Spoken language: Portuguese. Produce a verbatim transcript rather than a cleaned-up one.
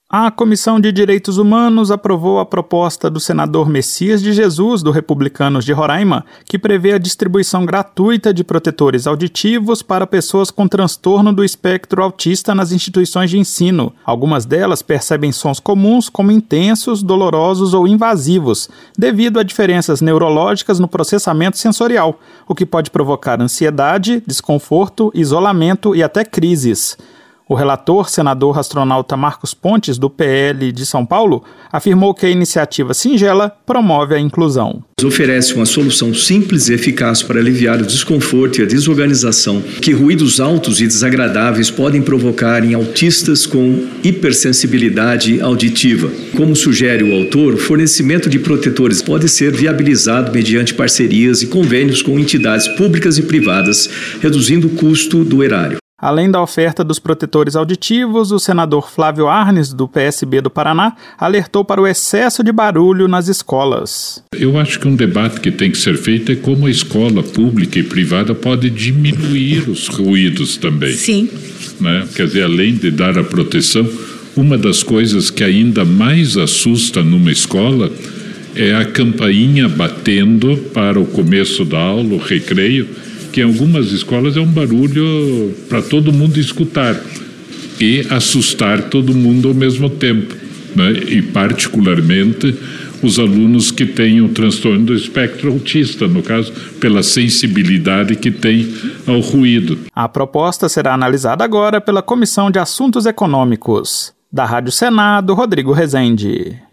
A Comissão de Direitos Humanos aprovou a proposta do senador Messias de Jesus, do Republicanos de Roraima, que prevê a distribuição gratuita de protetores auditivos para pessoas com transtorno do espectro autista nas instituições de ensino. Algumas delas percebem sons comuns como intensos, dolorosos ou invasivos, devido a diferenças neurológicas no processamento sensorial, o que pode provocar ansiedade, desconforto, isolamento e até crises. O relator, senador astronauta Marcos Pontes, do P L de São Paulo, afirmou que a iniciativa singela promove a inclusão. Oferece uma solução simples e eficaz para aliviar o desconforto e a desorganização que ruídos altos e desagradáveis podem provocar em autistas com hipersensibilidade auditiva. Como sugere o autor, o fornecimento de protetores pode ser viabilizado mediante parcerias e convênios com entidades públicas e privadas, reduzindo o custo do erário. Além da oferta dos protetores auditivos, o senador Flávio Arnes, do P S B do Paraná, alertou para o excesso de barulho nas escolas. Eu acho que um debate que tem que ser feito é como a escola pública e privada pode diminuir os ruídos também. Sim. Né? Quer dizer, além de dar a proteção, uma das coisas que ainda mais assusta numa escola é a campainha batendo para o começo da aula, o recreio, que em algumas escolas é um barulho para todo mundo escutar e assustar todo mundo ao mesmo tempo, né? E particularmente os alunos que têm o transtorno do espectro autista, no caso, pela sensibilidade que tem ao ruído. A proposta será analisada agora pela Comissão de Assuntos Econômicos. Da Rádio Senado, Rodrigo Rezende.